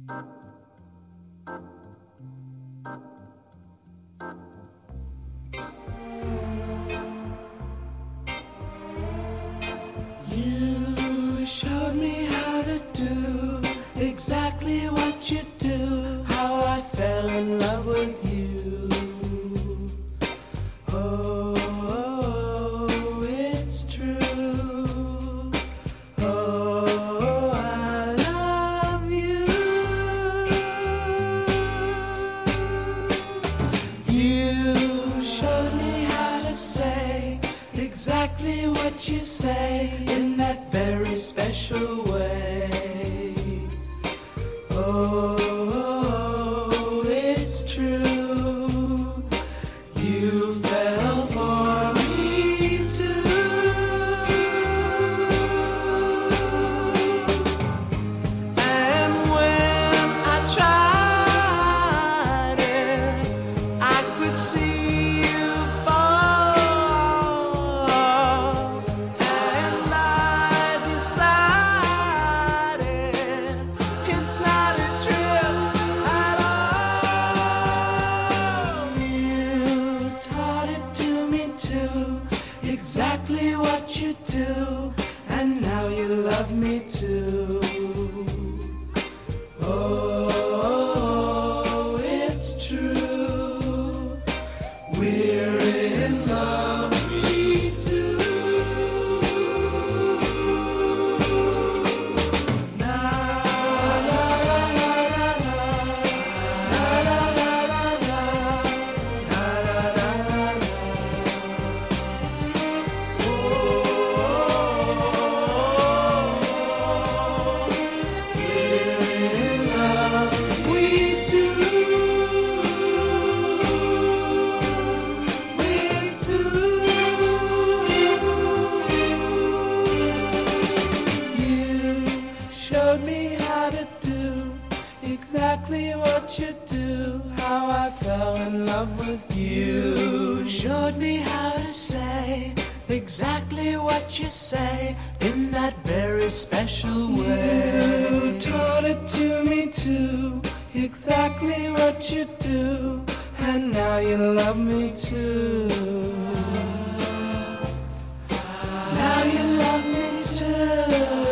You showed me how to do exactly what you do, how I fell in love with you. Oh, it's true. Oh, I love you. You showed me how to say exactly what you say in that very special way. Oh, it's true. You fell for me too. And when I tried it, I could see you fall. And I decided it's not a trip at all. You taught it to me too, exactly what you do, and now you love me too. Oh, it's true. We're in love, we two. Na la la la la, na la la la la, na la la la la. Oh, we're in love, we two. We two. You showed me how to do exactly what you do, how I fell in love with you. Showed me how to say exactly what you say in that very special way. You taught it to me too, exactly what you do, and now you love me too. Now you love me too.